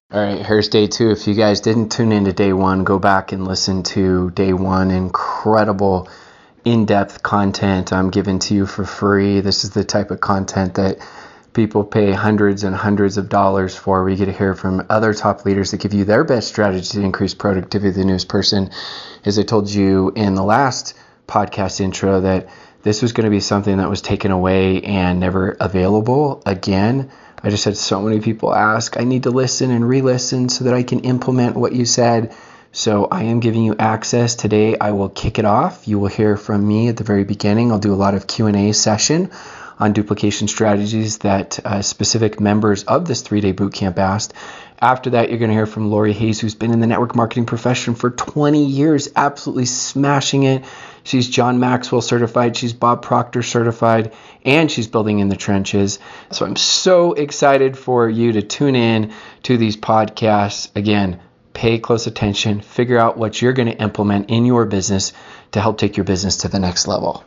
All right, here's day 2. If you guys didn't tune into day 1, go back and listen to day 1. Incredible in-depth content I'm giving to you for free. This is the type of content that people pay hundreds and hundreds of dollars for. We get to hear from other top leaders that give you their best strategy to increase productivity of the newest person. As I told you in the last podcast intro, that this was going to be something that was taken away and never available again. I just had so many people ask, I need to listen and re-listen so that I can implement what you said. So I am giving you access. Today I will kick it off. You will hear from me at the very beginning. I'll do a lot of Q&A session on duplication strategies that specific members of this 3-day bootcamp asked. After that, you're going to hear from Lori Hayes, who's been in the network marketing profession for 20 years, absolutely smashing it. She's John Maxwell certified, she's Bob Proctor certified, and she's building in the trenches. So I'm so excited for you to tune in to these podcasts. Again, pay close attention, figure out what you're going to implement in your business to help take your business to the next level.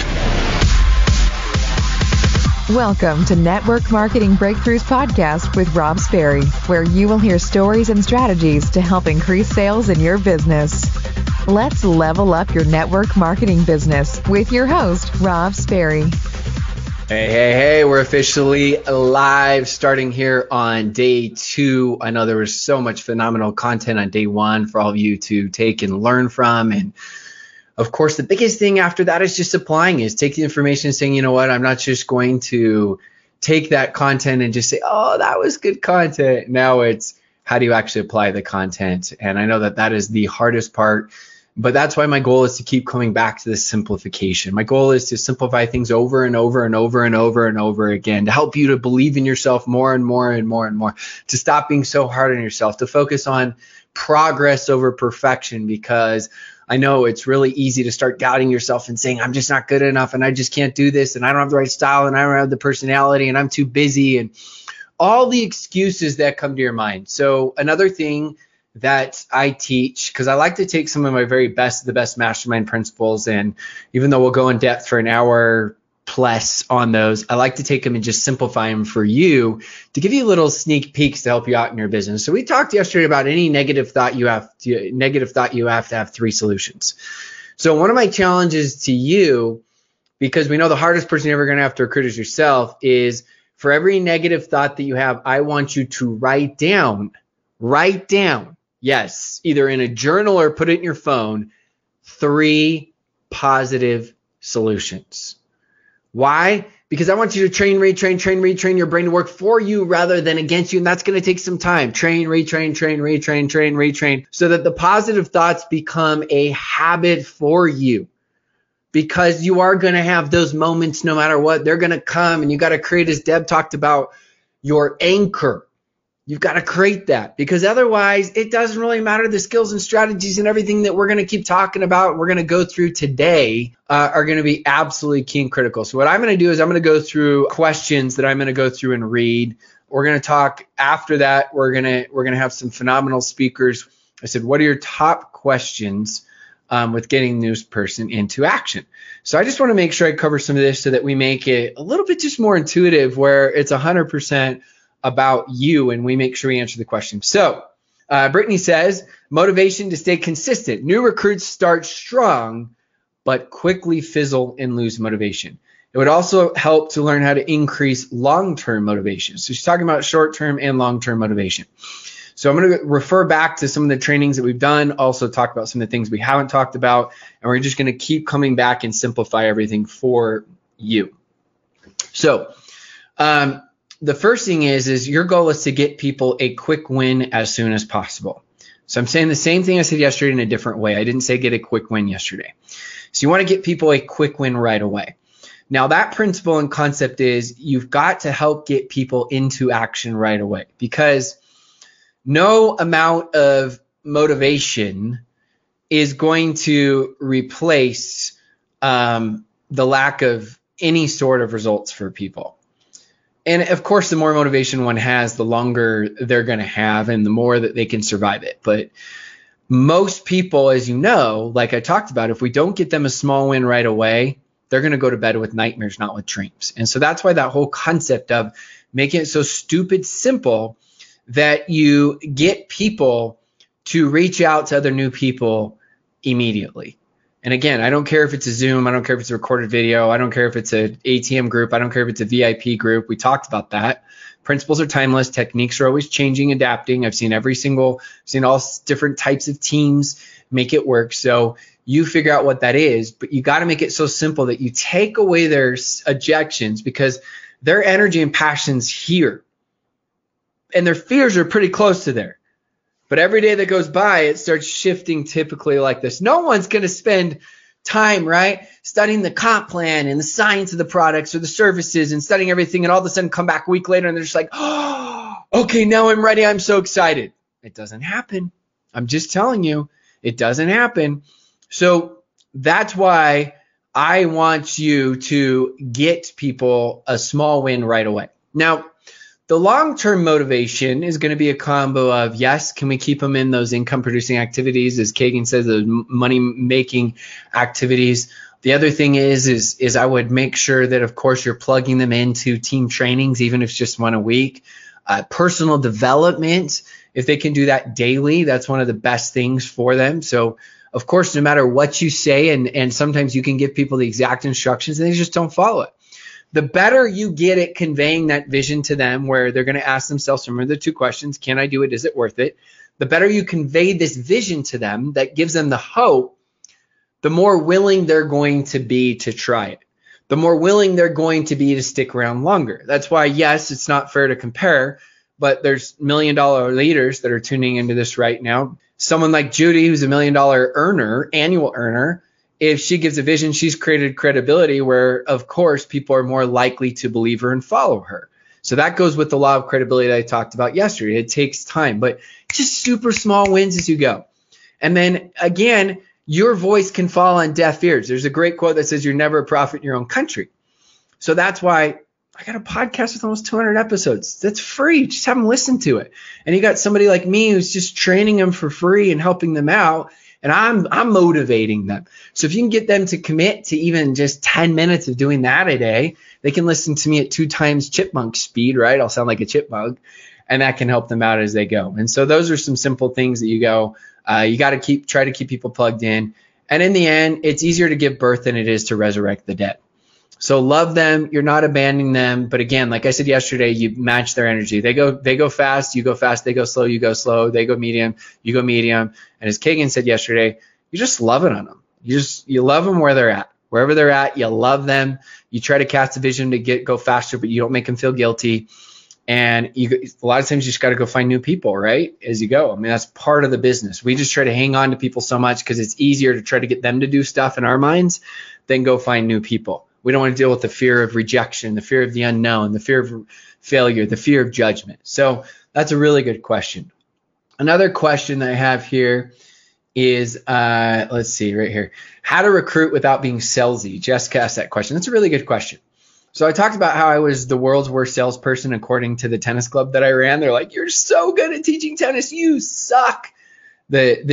Welcome to Network Marketing Breakthroughs Podcast with Rob Sperry, where you will hear stories and strategies to help increase sales in your business. Let's level up your network marketing business with your host, Rob Sperry. Hey, we're officially live starting here on day 2. I know there was so much phenomenal content on day 1 for all of you to take and learn from. And of course, the biggest thing after that is just applying, is take the information and saying, you know what, I'm not just going to take that content and just say, oh, that was good content. Now it's how do you actually apply the content? And I know that that is the hardest part. But that's why my goal is to keep coming back to this simplification. My goal is to simplify things over and over and over and over and over again, to help you to believe in yourself more and more and more and more, to stop being so hard on yourself, to focus on progress over perfection, because I know it's really easy to start doubting yourself and saying, I'm just not good enough and I just can't do this and I don't have the right style and I don't have the personality and I'm too busy and all the excuses that come to your mind. So another thing that I teach, because I like to take some of my the best mastermind principles, and even though we'll go in depth for an hour plus on those, I like to take them and just simplify them for you to give you little sneak peeks to help you out in your business. So we talked yesterday about any negative thought you have to have 3 solutions. So one of my challenges to you, because we know the hardest person you're ever going to have to recruit is yourself, is for every negative thought that you have, I want you to write down, yes, either in a journal or put it in your phone, 3 positive solutions. Why? Because I want you to retrain your brain to work for you rather than against you. And that's going to take some time. Retrain, so that the positive thoughts become a habit for you. Because you are going to have those moments no matter what. They're going to come, and you got to create, as Deb talked about, your anchor. You've got to create that, because otherwise it doesn't really matter. The skills and strategies and everything that we're going to keep talking about, we're going to go through today, are going to be absolutely key and critical. So what I'm going to do is I'm going to go through questions that I'm going to go through and read. We're going to talk after that. We're going to have some phenomenal speakers. I said, what are your top questions with getting the news person into action? So I just want to make sure I cover some of this so that we make it a little bit just more intuitive, where it's 100% about you, and we make sure we answer the question. So Brittany says, motivation to stay consistent. New recruits start strong, but quickly fizzle and lose motivation. It would also help to learn how to increase long-term motivation. So she's talking about short-term and long-term motivation. So I'm going to refer back to some of the trainings that we've done, also talk about some of the things we haven't talked about, and we're just going to keep coming back and simplify everything for you. So the first thing is your goal is to get people a quick win as soon as possible. So I'm saying the same thing I said yesterday in a different way. I didn't say get a quick win yesterday. So you want to get people a quick win right away. Now that principle and concept is you've got to help get people into action right away, because no amount of motivation is going to replace the lack of any sort of results for people. And of course, the more motivation one has, the longer they're going to have and the more that they can survive it. But most people, as you know, like I talked about, if we don't get them a small win right away, they're going to go to bed with nightmares, not with dreams. And so that's why that whole concept of making it so stupid simple that you get people to reach out to other new people immediately. And again, I don't care if it's a Zoom, I don't care if it's a recorded video, I don't care if it's an ATM group, I don't care if it's a VIP group. We talked about that. Principles are timeless. Techniques are always changing, adapting. I've seen all different types of teams make it work. So you figure out what that is, but you got to make it so simple that you take away their objections, because their energy and passion's here and their fears are pretty close to there. But every day that goes by, it starts shifting typically like this. No one's going to spend time, right, studying the comp plan and the science of the products or the services and studying everything, and all of a sudden come back a week later and they're just like, oh, okay, now I'm ready. I'm so excited. It doesn't happen. I'm just telling you, it doesn't happen. So that's why I want you to get people a small win right away. Now, the long-term motivation is going to be a combo of, yes, can we keep them in those income-producing activities, as Kagan says, those money-making activities. The other thing is I would make sure that, of course, you're plugging them into team trainings, even if it's just one a week. Personal development, if they can do that daily, that's one of the best things for them. So, of course, no matter what you say, and sometimes you can give people the exact instructions and they just don't follow it. The better you get at conveying that vision to them, where they're going to ask themselves, remember the two questions, can I do it? Is it worth it? The better you convey this vision to them that gives them the hope, the more willing they're going to be to try it. The more willing they're going to be to stick around longer. That's why, yes, it's not fair to compare, but there's $1 million leaders that are tuning into this right now. Someone like Judy, who's $1 million earner, annual earner, if she gives a vision, she's created credibility where, of course, people are more likely to believe her and follow her. So that goes with the law of credibility that I talked about yesterday. It takes time, but just super small wins as you go. And then, again, your voice can fall on deaf ears. There's a great quote that says, you're never a prophet in your own country. So that's why I got a podcast with almost 200 episodes. That's free. Just have them listen to it. And you got somebody like me who's just training them for free and helping them out. And I'm motivating them. So if you can get them to commit to even just 10 minutes of doing that a day, they can listen to me at 2 times chipmunk speed, right? I'll sound like a chipmunk, and that can help them out as they go. And so those are some simple things that you got to try to keep people plugged in. And in the end, it's easier to give birth than it is to resurrect the dead. So love them. You're not abandoning them. But again, like I said yesterday, you match their energy. They go fast, you go fast. They go slow, you go slow. They go medium, you go medium. And as Kagan said yesterday, you're just loving on them. You love them where they're at. Wherever they're at, you love them. You try to cast a vision to go faster, but you don't make them feel guilty. And a lot of times you just got to go find new people, right, as you go. I mean, that's part of the business. We just try to hang on to people so much because it's easier to try to get them to do stuff in our minds than go find new people. We don't want to deal with the fear of rejection, the fear of the unknown, the fear of failure, the fear of judgment. So that's a really good question. Another question that I have here is, let's see right here, how to recruit without being salesy. Jessica asked that question. That's a really good question. So I talked about how I was the world's worst salesperson according to the tennis club that I ran. They're like, you're so good at teaching tennis. You suck. The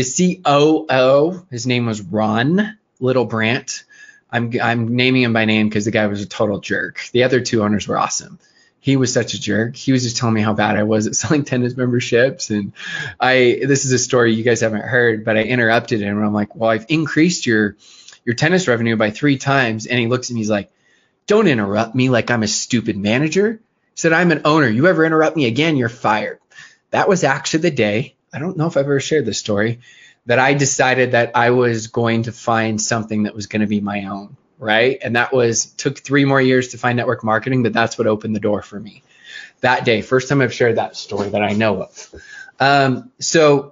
COO, his name was Ron Littlebrandt. I'm naming him by name because the guy was a total jerk. The other 2 owners were awesome. He was such a jerk. He was just telling me how bad I was at selling tennis memberships. And this is a story you guys haven't heard, but I interrupted him and I'm like, well, I've increased your tennis revenue by 3 times. And he looks at me, he's like, don't interrupt me like I'm a stupid manager. He said, I'm an owner. You ever interrupt me again, you're fired. That was actually the day, I don't know if I've ever shared this story, that I decided that I was going to find something that was going to be my own, right? And that took 3 more years to find network marketing, but that's what opened the door for me that day. First time I've shared that story that I know of. So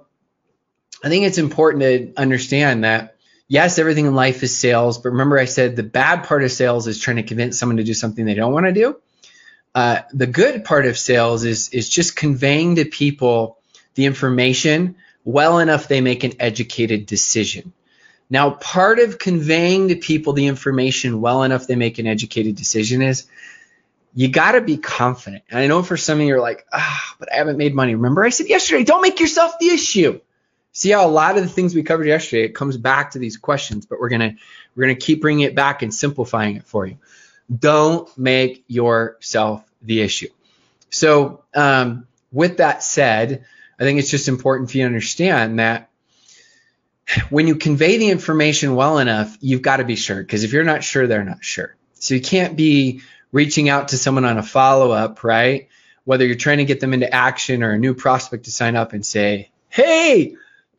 I think it's important to understand that, yes, everything in life is sales, but remember I said the bad part of sales is trying to convince someone to do something they don't want to do. The good part of sales is just conveying to people the information well enough they make an educated decision. Now, part of conveying to people the information well enough they make an educated decision is you got to be confident. And I know for some of you are like, but I haven't made money. Remember I said yesterday, don't make yourself the issue. See how a lot of the things we covered yesterday, it comes back to these questions, but we're gonna keep bringing it back and simplifying it for you. Don't make yourself the issue. So with that said, I think it's just important for you to understand that when you convey the information well enough, you've got to be sure, because if you're not sure, they're not sure. So you can't be reaching out to someone on a follow-up, right? Whether you're trying to get them into action or a new prospect to sign up and say, hey,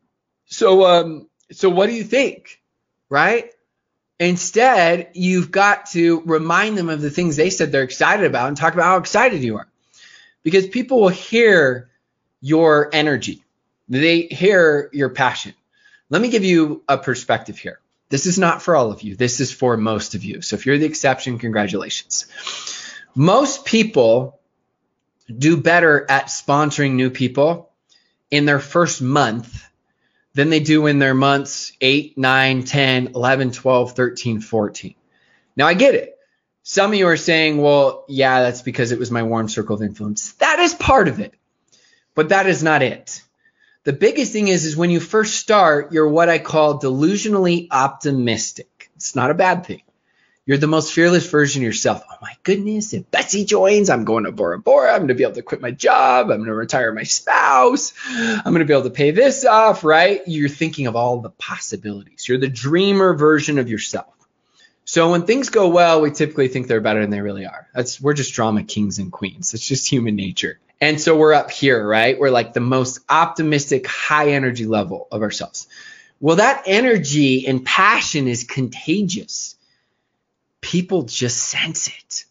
so what do you think, right? Instead, you've got to remind them of the things they said they're excited about and talk about how excited you are. Because people will hear your energy. They hear your passion. Let me give you a perspective here. This is not for all of you. This is for most of you. So if you're the exception, congratulations. Most people do better at sponsoring new people in their first month than they do in their months 8, 9, 10, 11, 12, 13, 14. Now, I get it. Some of you are saying, well, yeah, that's because it was my warm circle of influence. That is part of it, but that is not it. The biggest thing is when you first start, you're what I call delusionally optimistic. It's not a bad thing. You're the most fearless version of yourself. Oh my goodness, if Betsy joins, I'm going to Bora Bora. I'm going to be able to quit my job. I'm going to retire my spouse. I'm going to be able to pay this off, right? You're thinking of all the possibilities. You're the dreamer version of yourself. So when things go well, we typically think they're better than they really are. We're just drama kings and queens. It's just human nature. And so we're up here, right? We're like the most optimistic, high energy level of ourselves. Well, that energy and passion is contagious. People just sense it.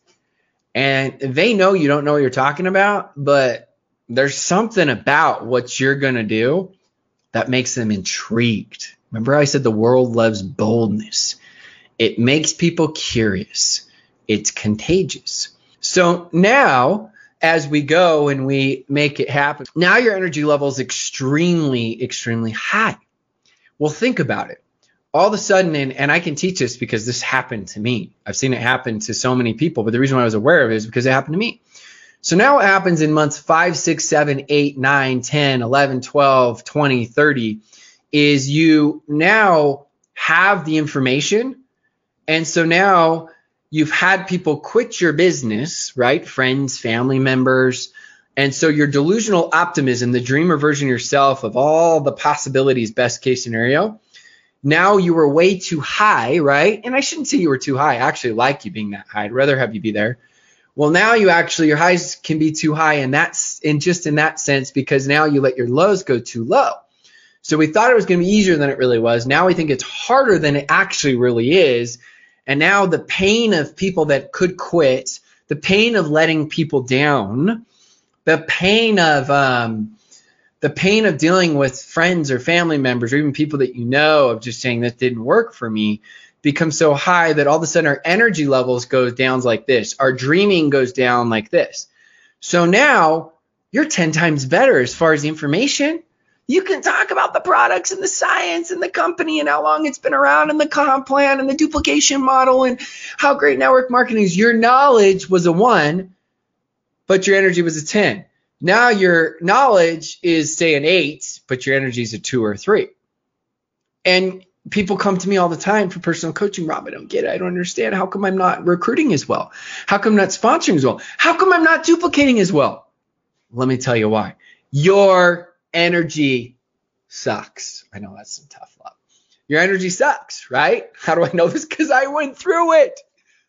And they know you don't know what you're talking about, but there's something about what you're going to do that makes them intrigued. Remember I said the world loves boldness. It makes people curious. It's contagious. So now, as we go and we make it happen, now your energy level is extremely, extremely high. Well, think about it. All of a sudden, and I can teach this because this happened to me. I've seen it happen to so many people, but the reason why I was aware of it is because it happened to me. So now what happens in months 5, 6, 7, 8, 9, 10, 11, 12, 20, 30 is you now have the information. And so now you've had people quit your business, right? Friends, family members. And so your delusional optimism, the dreamer version of yourself of all the possibilities, best case scenario, now you were way too high, right? And I shouldn't say you were too high. I actually like you being that high. I'd rather have you be there. Well, now your highs can be too high, and that's just in that sense, because now you let your lows go too low. So we thought it was going to be easier than it really was. Now we think it's harder than it actually really is. And now the pain of people that could quit, the pain of letting people down, the pain of dealing with friends or family members or even people that you know of just saying that didn't work for me becomes so high that all of a sudden our energy levels goes down like this. Our dreaming goes down like this. So now you're 10 times better as far as the information. You can talk about the products and the science and the company and how long it's been around and the comp plan and the duplication model and how great network marketing is. Your knowledge was a 1, but your energy was a 10. Now your knowledge is, say, an 8, but your energy is a 2 or a 3. And people come to me all the time for personal coaching. Rob, I don't get it. I don't understand. How come I'm not recruiting as well? How come I'm not sponsoring as well? How come I'm not duplicating as well? Let me tell you why. Your energy sucks. I know that's some tough love. Your energy sucks, right? How do I know this? Because I went through it.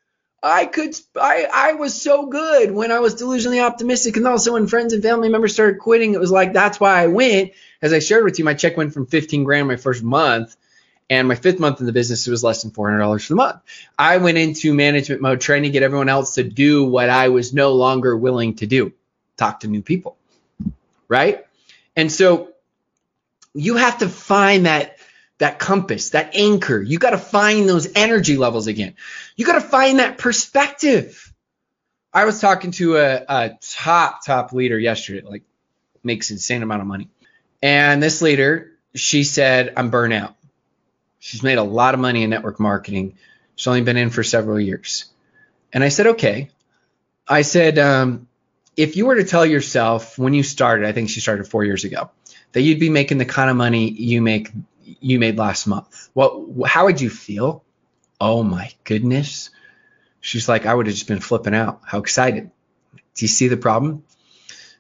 I was so good when I was delusionally optimistic, and also when friends and family members started quitting, it was like, that's why I went. As I shared with you, my check went from $15,000 my first month, and my 5th month in the business, it was less than $400 for the month. I went into management mode trying to get everyone else to do what I was no longer willing to do, talk to new people, right? And so you have to find that compass, that anchor. You got to find those energy levels again. You got to find that perspective. I was talking to a top leader yesterday, like makes an insane amount of money. And this leader, she said, I'm burnt out. She's made a lot of money in network marketing. She's only been in for several years. And I said, okay. I said, if you were to tell yourself when you started, I think she started 4 years ago, that you'd be making the kind of money you made last month, how would you feel? Oh my goodness. She's like, I would have just been flipping out. How excited. Do you see the problem?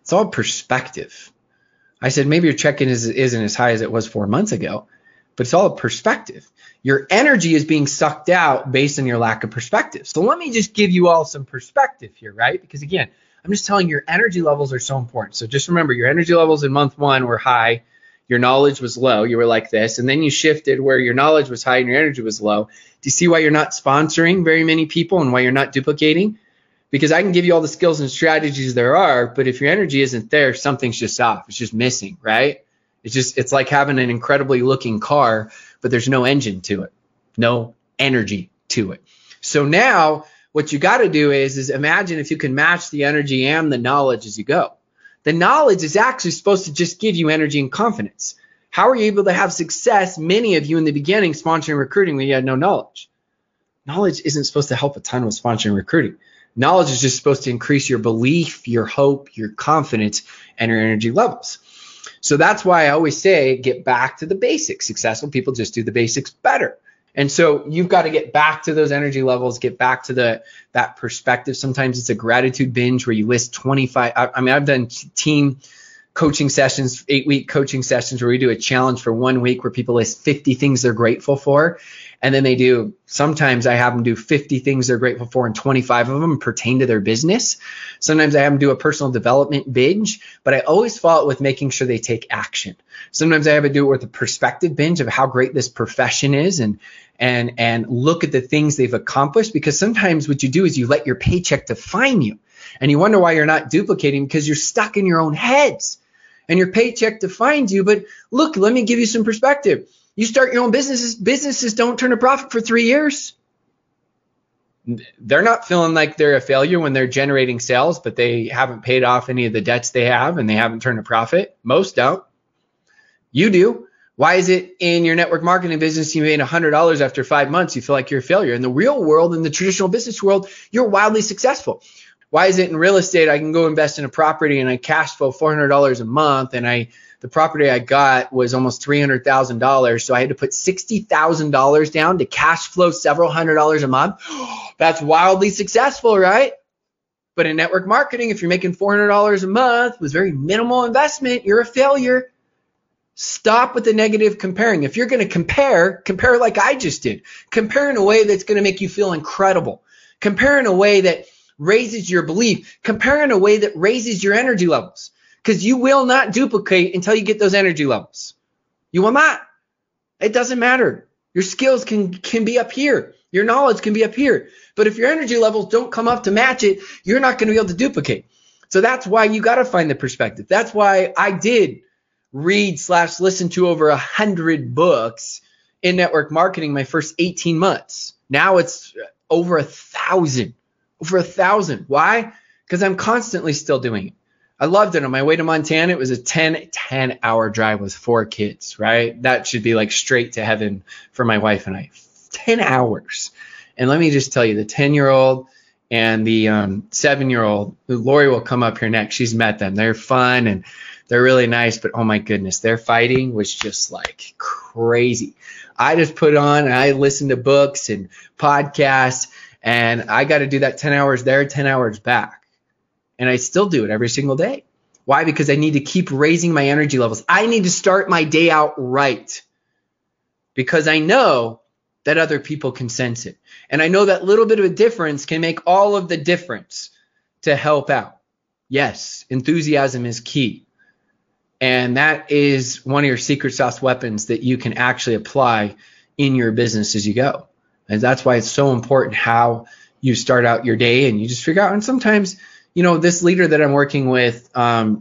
It's all perspective. I said, maybe your check-in isn't as high as it was 4 months ago, but it's all perspective. Your energy is being sucked out based on your lack of perspective. So let me just give you all some perspective here, right? Because again, I'm just telling you, your energy levels are so important. So just remember, your energy levels in month 1 were high. Your knowledge was low. You were like this. And then you shifted where your knowledge was high and your energy was low. Do you see why you're not sponsoring very many people and why you're not duplicating? Because I can give you all the skills and strategies there are, but if your energy isn't there, something's just off. It's just missing, right? It's like having an incredibly looking car, but there's no engine to it, no energy to it. So now what you got to do is imagine if you can match the energy and the knowledge as you go. The knowledge is actually supposed to just give you energy and confidence. How are you able to have success, many of you in the beginning, sponsoring recruiting when you had no knowledge? Knowledge isn't supposed to help a ton with sponsoring recruiting. Knowledge is just supposed to increase your belief, your hope, your confidence, and your energy levels. So that's why I always say, get back to the basics. Successful people just do the basics better. And so you've got to get back to those energy levels, get back to that perspective. Sometimes it's a gratitude binge where you list 25. I've done team coaching sessions, 8-week coaching sessions where we do a challenge for 1 week where people list 50 things they're grateful for. And then sometimes I have them do 50 things they're grateful for and 25 of them pertain to their business. Sometimes I have them do a personal development binge, but I always follow it with making sure they take action. Sometimes I have to do it with a perspective binge of how great this profession is and look at the things they've accomplished, because sometimes what you do is you let your paycheck define you and you wonder why you're not duplicating because you're stuck in your own heads and your paycheck defines you. But look, let me give you some perspective. You start your own businesses don't turn a profit for 3 years. They're not feeling like they're a failure when they're generating sales, but they haven't paid off any of the debts they have and they haven't turned a profit. Most don't. You do. Why is it in your network marketing business you made $100 after 5 months, you feel like you're a failure? In the real world, in the traditional business world, you're wildly successful. Why is it in real estate I can go invest in a property and I cash flow $400 a month and the property I got was almost $300,000, so I had to put $60,000 down to cash flow several $100s a month? That's wildly successful, right? But in network marketing, if you're making $400 a month with very minimal investment, you're a failure. Stop with the negative comparing. If you're going to compare like I just did. Compare in a way that's going to make you feel incredible. Compare in a way that raises your belief. Compare in a way that raises your energy levels. Because you will not duplicate until you get those energy levels. You will not. It doesn't matter. Your skills can be up here. Your knowledge can be up here. But if your energy levels don't come up to match it, you're not going to be able to duplicate. So that's why you got to find the perspective. That's why I did read/listen to over 100 books in network marketing my first 18 months. Now it's over 1,000. Over 1,000. Why? Because I'm constantly still doing it. I loved it. On my way to Montana, it was a 10-hour drive with 4 kids, right? That should be like straight to heaven for my wife and I. 10 hours. And let me just tell you, the 10-year-old and the 7-year-old, Lori will come up here next. She's met them. They're fun and they're really nice, but oh my goodness, their fighting was just like crazy. I just put on and I listened to books and podcasts, and I got to do that 10 hours there, 10 hours back. And I still do it every single day. Why? Because I need to keep raising my energy levels. I need to start my day out right because I know that other people can sense it. And I know that little bit of a difference can make all of the difference to help out. Yes, enthusiasm is key. And that is one of your secret sauce weapons that you can actually apply in your business as you go. And that's why it's so important how you start out your day and you just figure out. And sometimes, this leader that I'm working with, I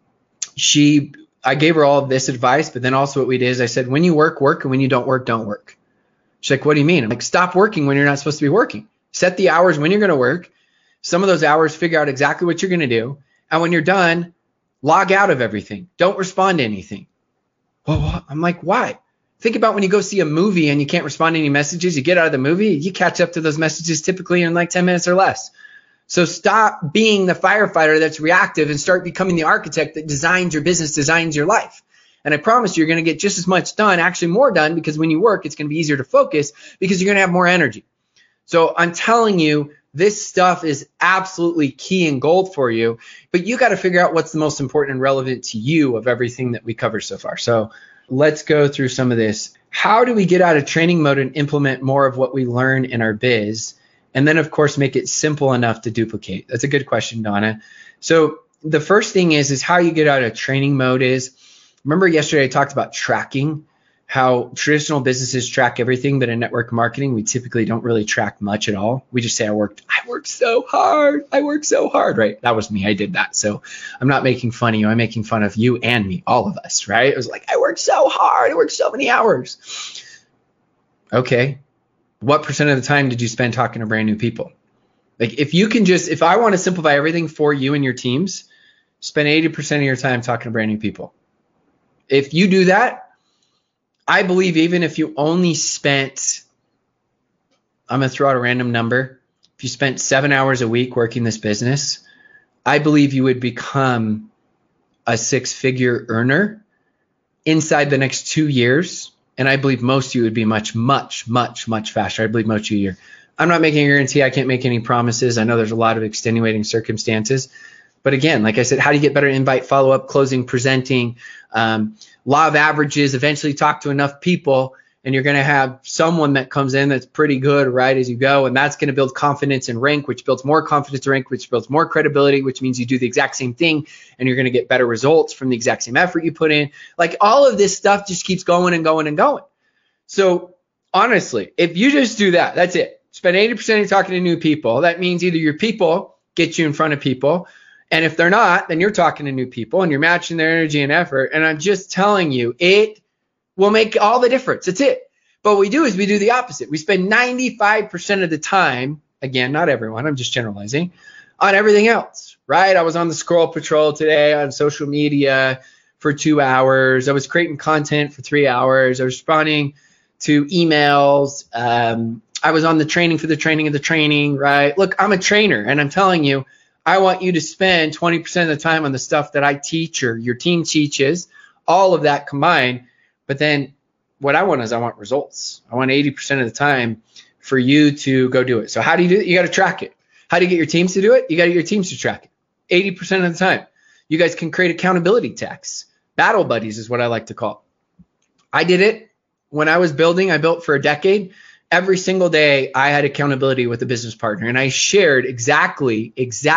gave her all of this advice, but then also what we did is I said, when you work, work, and when you don't work, don't work. She's like, what do you mean? I'm like, stop working when you're not supposed to be working. Set the hours when you're going to work. Some of those hours, figure out exactly what you're going to do. And when you're done, log out of everything. Don't respond to anything. Well, I'm like, why? Think about when you go see a movie and you can't respond to any messages. You get out of the movie, you catch up to those messages typically in like 10 minutes or less. So stop being the firefighter that's reactive and start becoming the architect that designs your business, designs your life. And I promise you're going to get just as much done, actually more done, because when you work, it's going to be easier to focus because you're going to have more energy. So I'm telling you, This stuff is absolutely key and gold for you, but you got to figure out what's the most important and relevant to you of everything that we cover so far. So let's go through some of this. How do we get out of training mode and implement more of what we learn in our biz? And then, of course, make it simple enough to duplicate. That's a good question, Donna. So the first thing is how you get out of training mode is, remember yesterday I talked about tracking, how traditional businesses track everything, but in network marketing, we typically don't really track much at all. We just say, I worked so hard, right? That was me, I did that. So I'm not making fun of you, I'm making fun of you and me, all of us, right? It was like, I worked so hard, I worked so many hours. Okay, what percent of the time did you spend talking to brand new people? Like if I want to simplify everything for you and your teams, spend 80% of your time talking to brand new people. If you do that, I believe even if you only spent, I'm going to throw out a random number. If you spent 7 hours a week working this business, I believe you would become a 6-figure earner inside the next 2 years. And I believe most of you would be much, much, much, much faster. I believe most of you a year. I'm not making a guarantee. I can't make any promises. I know there's a lot of extenuating circumstances. But again, like I said, how do you get better invite, follow-up, closing, presenting, law of averages, eventually talk to enough people, and you're going to have someone that comes in that's pretty good right as you go, and that's going to build confidence in rank, which builds more confidence in rank, which builds more credibility, which means you do the exact same thing, and you're going to get better results from the exact same effort you put in. Like all of this stuff just keeps going and going and going. So honestly, if you just do that, that's it. Spend 80% of your talking to new people. That means either your people get you in front of people, and if they're not, then you're talking to new people and you're matching their energy and effort. And I'm just telling you, it will make all the difference. That's it. But what we do is we do the opposite. We spend 95% of the time, again, not everyone, I'm just generalizing, on everything else, right? I was on the scroll patrol today on social media for 2 hours. I was creating content for 3 hours. I was responding to emails. I was on the training for the training of the training, right? Look, I'm a trainer, and I'm telling you, I want you to spend 20% of the time on the stuff that I teach or your team teaches, all of that combined. But then what I want is I want results. I want 80% of the time for you to go do it. So how do you do it? You got to track it. How do you get your teams to do it? You got to get your teams to track it 80% of the time. You guys can create accountability texts. Battle buddies is what I like to call it. I did it when I was building. I built for a decade. Every single day I had accountability with a business partner, and I shared exactly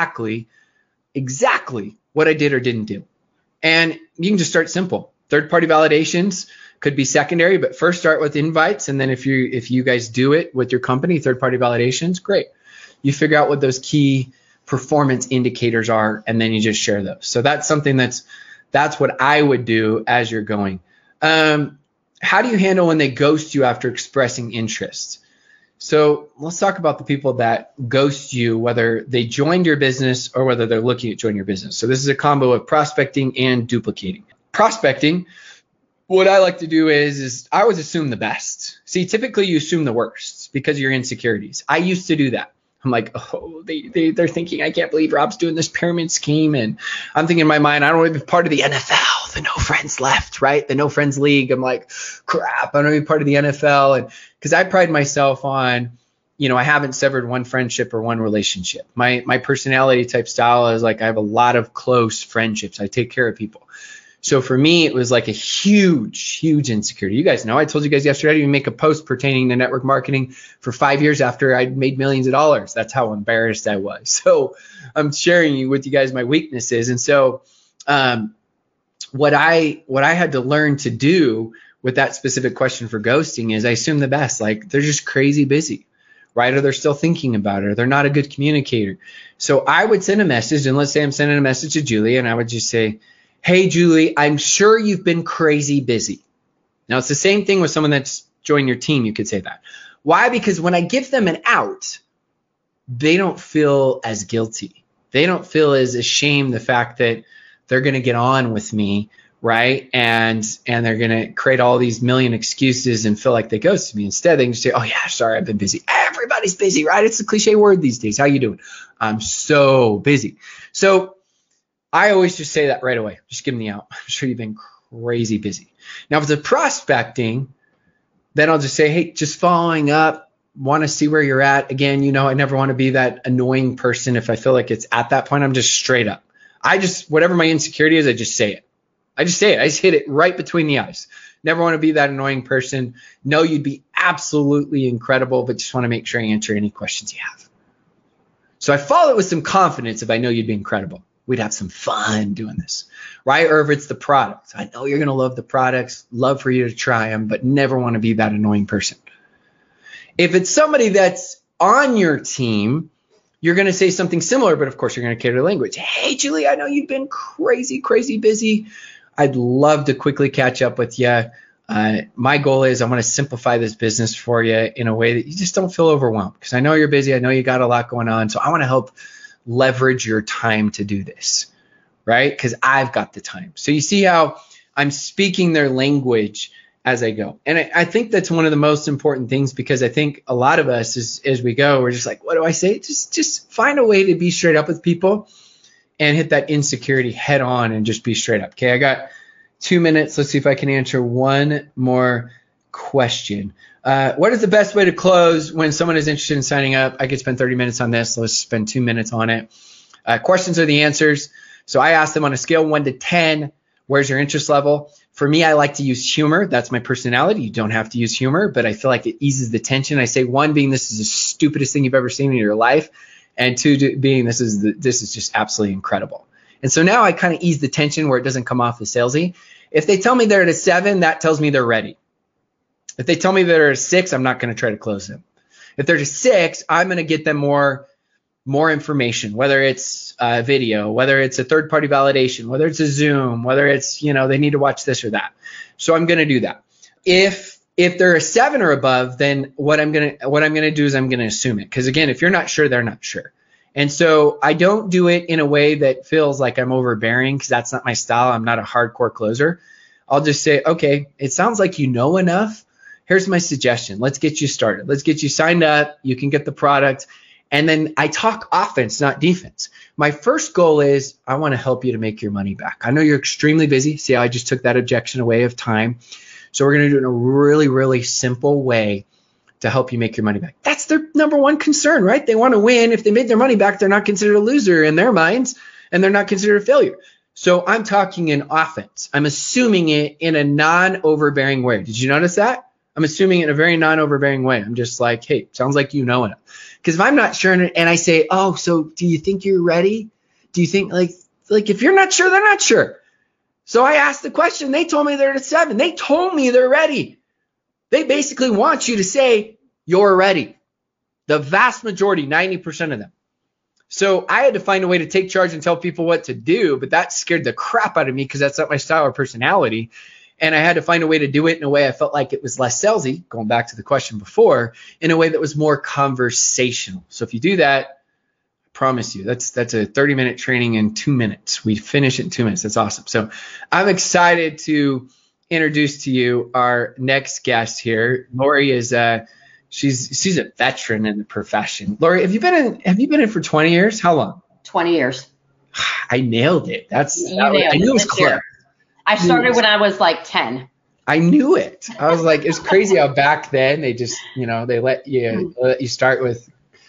what I did or didn't do. And you can just start simple. Third-party validations could be secondary, but first start with invites. And then if you guys do it with your company, third-party validations, great. You figure out what those key performance indicators are, and then you just share those. So that's something that's what I would do as you're going. How do you handle when they ghost you after expressing interest? So let's talk about the people that ghost you, whether they joined your business or whether they're looking at joining your business. So this is a combo of prospecting and duplicating. Prospecting, what I like to do is I always assume the best. See, typically you assume the worst because of your insecurities. I used to do that. I'm like, oh, they're thinking, I can't believe Rob's doing this pyramid scheme. And I'm thinking in my mind, I don't want to be part of the NFL, the no friends left, right? The no friends league. I'm like, crap, I don't want to be part of the NFL. And because I pride myself on, I haven't severed one friendship or one relationship. My personality type style is like, I have a lot of close friendships. I take care of people. So for me, it was like a huge insecurity. You guys know, I told you guys yesterday, I didn't even make a post pertaining to network marketing for 5 years after I'd made millions of dollars. That's how embarrassed I was. So I'm sharing with you guys my weaknesses. And so what I had to learn to do with that specific question for ghosting is I assume the best. Like they're just crazy busy, right? Or they're still thinking about it, or they're not a good communicator. So I would send a message, and let's say I'm sending a message to Julie, and I would just say, hey, Julie, I'm sure you've been crazy busy. Now, it's the same thing with someone that's joined your team. You could say that. Why? Because when I give them an out, they don't feel as guilty. They don't feel as ashamed the fact that they're going to get on with me, right? And they're going to create all these million excuses and feel like they ghosted me. Instead, they can just say, oh, yeah, sorry, I've been busy. Everybody's busy, right? It's a cliche word these days. How you doing? I'm so busy. So I always just say that right away. Just give them the out. I'm sure you've been crazy busy. Now, if it's a prospecting, then I'll just say, hey, just following up. want to see where you're at. Again, I never want to be that annoying person. If I feel like it's at that point, I'm just straight up. Whatever my insecurity is, I just say it. I just hit it right between the eyes. Never want to be that annoying person. No, you'd be absolutely incredible, but just want to make sure I answer any questions you have. So I follow it with some confidence. If I know you'd be incredible, we'd have some fun doing this, right? Or if it's the product, I know you're going to love the products, love for you to try them, but never want to be that annoying person. If it's somebody that's on your team, you're going to say something similar, but of course you're going to cater to language. Hey, Julie, I know you've been crazy busy. I'd love to quickly catch up with you. My goal is I want to simplify this business for you in a way that you just don't feel overwhelmed, because I know you're busy. I know you got a lot going on. So I want to help leverage your time to do this, right? Because I've got the time. So you see how I'm speaking their language as I go. And I think that's one of the most important things, because I think a lot of us as we go, we're just like, what do I say? Just find a way to be straight up with people and hit that insecurity head on and just be straight up. Okay, I got 2 minutes. Let's see if I can answer one more question. What is the best way to close when someone is interested in signing up? I could spend 30 minutes on this. Let's spend 2 minutes on it. Questions are the answers. So I asked them on a scale 1 to 10, where's your interest level? For me, I like to use humor. That's my personality. You don't have to use humor, but I feel like it eases the tension. I say 1 being this is the stupidest thing you've ever seen in your life, and 2 being this is just absolutely incredible. And so now I kind of ease the tension where it doesn't come off as salesy. If they tell me they're at a 7, that tells me they're ready. If they tell me they're at a 6, I'm not going to try to close them. If they're at a 6, I'm going to get them more information, whether it's video, whether it's a third-party validation, whether it's a Zoom, whether it's, they need to watch this or that. So I'm going to do that. If they're a 7 or above, then what I'm going to do is I'm going to assume it. Because again, if you're not sure, they're not sure. And so I don't do it in a way that feels like I'm overbearing, because that's not my style. I'm not a hardcore closer. I'll just say, okay, it sounds like you know enough. Here's my suggestion. Let's get you started. Let's get you signed up. You can get the product. And then I talk offense, not defense. My first goal is I want to help you to make your money back. I know you're extremely busy. See how I just took that objection away of time. So we're going to do it in a really, really simple way to help you make your money back. That's their number one concern, right? They want to win. If they made their money back, they're not considered a loser in their minds, and they're not considered a failure. So I'm talking in offense. I'm assuming it in a non-overbearing way. Did you notice that? I'm assuming it in a very non-overbearing way. I'm just like, hey, sounds like you know enough. Because if I'm not sure and I say, oh, so do you think you're ready? Do you think like if you're not sure, they're not sure. So I asked the question. They told me they're at a 7. They told me they're ready. They basically want you to say you're ready. The vast majority, 90% of them. So I had to find a way to take charge and tell people what to do, but that scared the crap out of me because that's not my style or personality. And I had to find a way to do it in a way I felt like it was less salesy, going back to the question before, in a way that was more conversational. So if you do that, I promise you, that's a 30-minute training in 2 minutes. We finish it in 2 minutes. That's awesome. So I'm excited to introduce to you our next guest here. Lori is she's a veteran in the profession. Lori, have you been in for 20 years? How long? 20 years. I nailed it. I knew it was close. I started when I was like 10. I knew it. I was like, it's crazy how back then they just, they let you start with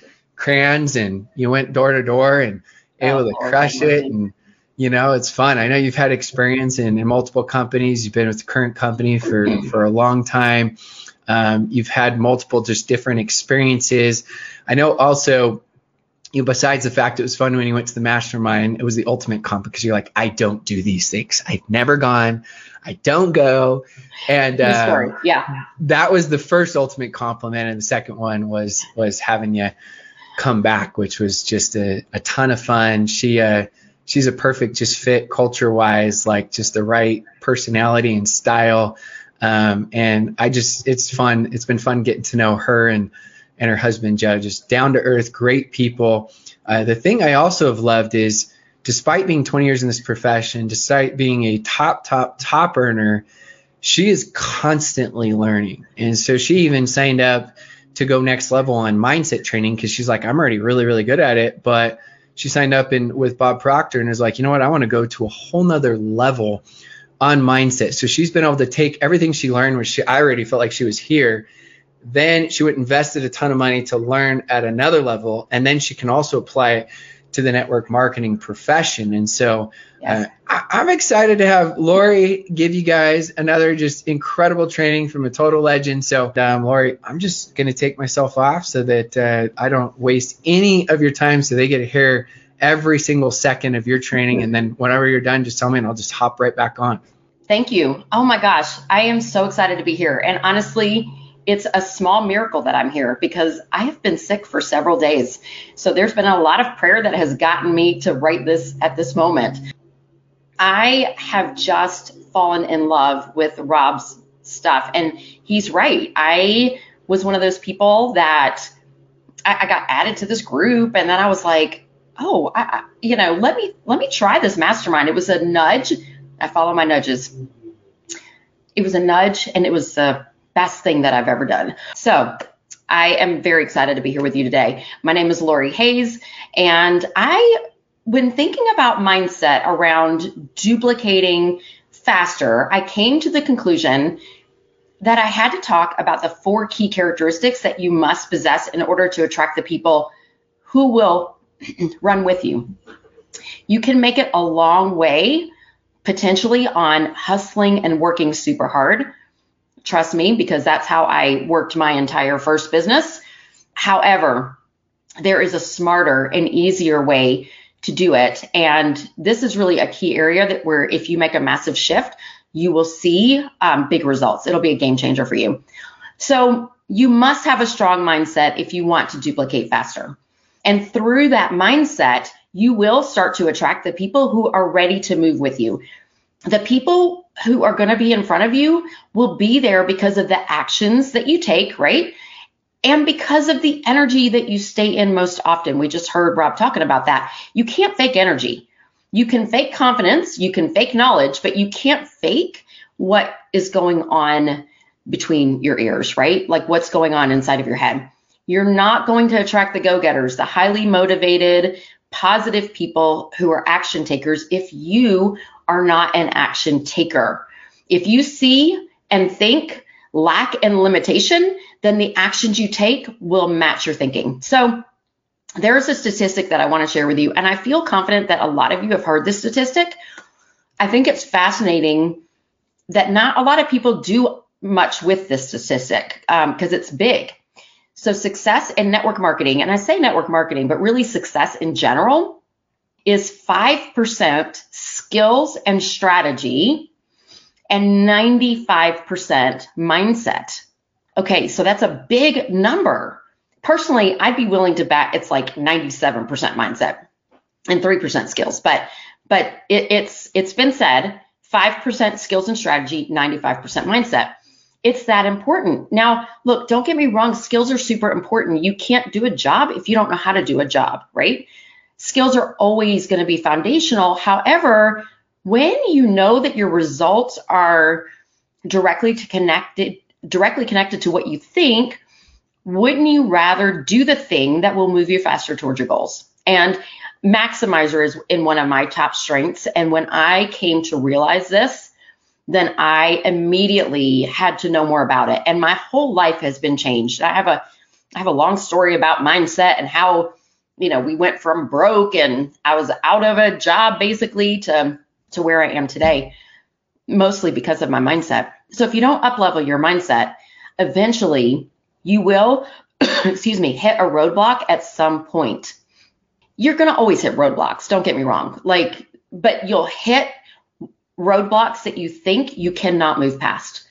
crayons and you went door to door and able to crush it. And, it's fun. I know you've had experience in multiple companies. You've been with the current company for a long time. You've had multiple just different experiences. I know also, besides the fact it was fun when you went to the mastermind, it was the ultimate comp because you're like, I don't do these things. I've never gone. I don't go. And that was the first ultimate compliment. And the second one was having you come back, which was just a ton of fun. She's a perfect just fit culture wise, like just the right personality and style. And it's fun. It's been fun getting to know her and her husband, Joe, just down to earth, great people. The thing I also have loved is, despite being 20 years in this profession, despite being a top earner, she is constantly learning. And so she even signed up to go next level on mindset training because she's like, I'm already really, really good at it. But she signed up with Bob Proctor and is like, you know what? I want to go to a whole nother level on mindset. So she's been able to take everything she learned, which I already felt like she was here, Then she went and invested a ton of money to learn at another level. And then she can also apply it to the network marketing profession. And so I'm excited to have Lori give you guys another just incredible training from a total legend. So Lori, I'm just going to take myself off so that I don't waste any of your time, so they get to hear every single second of your training. And then whenever you're done, just tell me and I'll just hop right back on. Thank you. Oh my gosh, I am so excited to be here. And honestly, it's a small miracle that I'm here because I have been sick for several days. So there's been a lot of prayer that has gotten me to write this at this moment. I have just fallen in love with Rob's stuff. And he's right. I was one of those people that I got added to this group. And then I was like, oh, let me try this mastermind. It was a nudge. I follow my nudges. It was a nudge, and it was the best thing that I've ever done. So I am very excited to be here with you today. My name is Lori Hayes, and when thinking about mindset around duplicating faster, I came to the conclusion that I had to talk about the 4 key characteristics that you must possess in order to attract the people who will run with you. You can make it a long way, potentially, on hustling and working super hard. Trust me, because that's how I worked my entire first business. However, there is a smarter and easier way to do it. And this is really a key area where if you make a massive shift, you will see big results. It'll be a game changer for you. So you must have a strong mindset if you want to duplicate faster. And through that mindset, you will start to attract the people who are ready to move with you. The people who are going to be in front of you will be there because of the actions that you take, right? And because of the energy that you stay in most often. We just heard Rob talking about that. You can't fake energy. You can fake confidence, you can fake knowledge, but you can't fake what is going on between your ears, right? Like what's going on inside of your head. You're not going to attract the go-getters, the highly motivated, positive people who are action takers if you are not an action taker. If you see and think lack and limitation, then the actions you take will match your thinking. So there's a statistic that I want to share with you, and I feel confident that a lot of you have heard this statistic. I think it's fascinating that not a lot of people do much with this statistic because it's big. So success in network marketing, and I say network marketing, but really success in general, is 5% skills and strategy and 95% mindset. Okay, so that's a big number. Personally, I'd be willing to bet it's like 97% mindset and 3% skills. But it's been said, 5% skills and strategy, 95% mindset. It's that important. Now, look, don't get me wrong. Skills are super important. You can't do a job if you don't know how to do a job, right? Skills are always going to be foundational. However, when you know that your results are directly connected to what you think, wouldn't you rather do the thing that will move you faster towards your goals? And Maximizer is in one of my top strengths. And when I came to realize this, then I immediately had to know more about it. And my whole life has been changed. I have a long story about mindset and how, we went from broke and I was out of a job basically to where I am today, mostly because of my mindset. So if you don't up-level your mindset, eventually you will, hit a roadblock at some point. You're going to always hit roadblocks. Don't get me wrong. But you'll hit roadblocks that you think you cannot move past.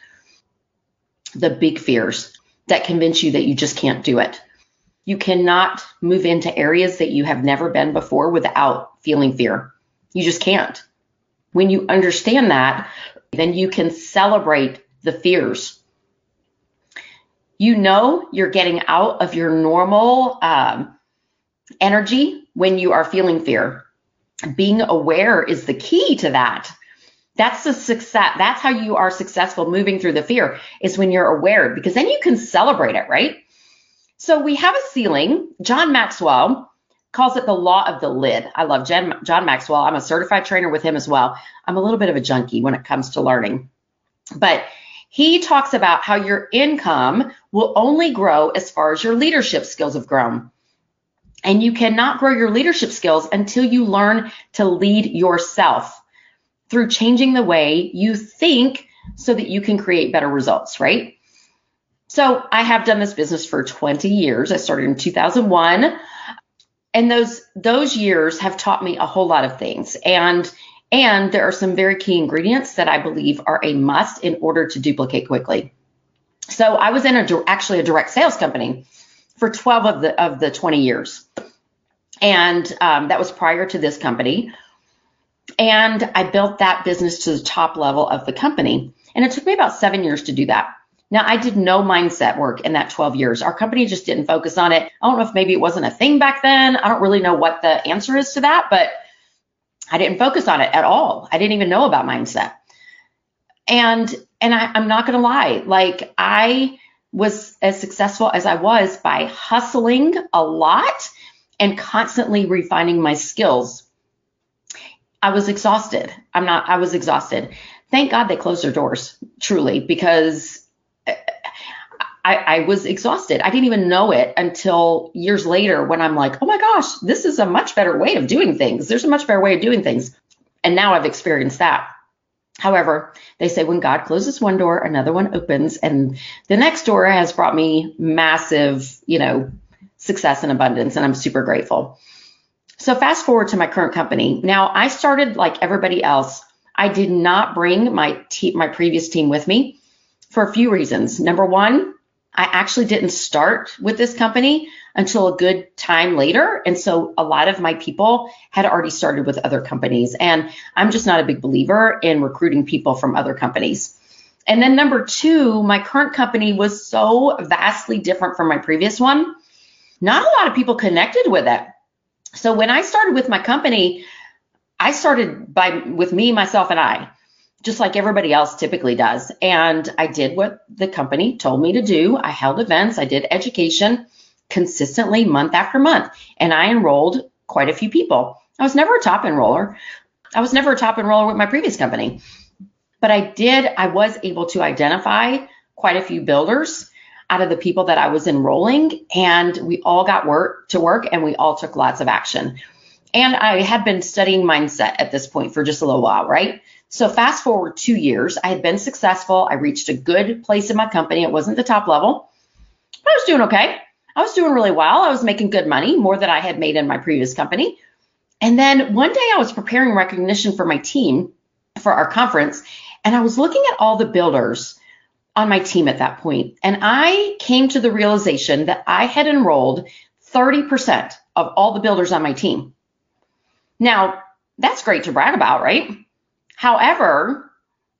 The big fears that convince you that you just can't do it. You cannot move into areas that you have never been before without feeling fear. You just can't. When you understand that, then you can celebrate the fears. You're getting out of your normal energy when you are feeling fear. Being aware is the key to that. That's the success. That's how you are successful moving through the fear, is when you're aware, because then you can celebrate it, right? So we have a ceiling. John Maxwell calls it the law of the lid. I love John Maxwell. I'm a certified trainer with him as well. I'm a little bit of a junkie when it comes to learning. But He talks about how your income will only grow as far as your leadership skills have grown. And you cannot grow your leadership skills until you learn to lead yourself through changing the way you think so that you can create better results, right? So I have done this business for 20 years. I started in 2001. And those years have taught me a whole lot of things. And there are some very key ingredients that I believe are a must in order to duplicate quickly. So I was in actually a direct sales company for 12 of the 20 years. And that was prior to this company. And I built that business to the top level of the company. And it took me about 7 years to do that. Now, I did no mindset work in that 12 years. Our company just didn't focus on it. I don't know if maybe it wasn't a thing back then. I don't really know what the answer is to that, but I didn't focus on it at all. I didn't even know about mindset. And I'm not going to lie, like I was as successful as I was by hustling a lot and constantly refining my skills. I was exhausted. I was exhausted. Thank God they closed their doors, truly, because I was exhausted. I didn't even know it until years later when I'm like, oh my gosh, this is a much better way of doing things. There's a much better way of doing things. And now I've experienced that. However, they say when God closes one door, another one opens. And the next door has brought me massive, success and abundance. And I'm super grateful. So fast forward to my current company. Now I started like everybody else. I did not bring my previous team with me for a few reasons. Number one, I actually didn't start with this company until a good time later. And so a lot of my people had already started with other companies. And I'm just not a big believer in recruiting people from other companies. And then number two, my current company was so vastly different from my previous one. Not a lot of people connected with it. So when I started with my company, I started with me, myself, and I, just like everybody else typically does. And I did what the company told me to do. I held events. I did education consistently month after month. And I enrolled quite a few people. I was never a top enroller. With my previous company. But I was able to identify quite a few builders out of the people that I was enrolling. And we all got to work and we all took lots of action. And I had been studying mindset at this point for just a little while, right? So fast forward 2 years, I had been successful. I reached a good place in my company. It wasn't the top level, but I was doing okay. I was doing really well. I was making good money, more than I had made in my previous company. And then one day I was preparing recognition for my team for our conference, and I was looking at all the builders on my team at that point. And I came to the realization that I had enrolled 30% of all the builders on my team. Now, that's great to brag about, right? However,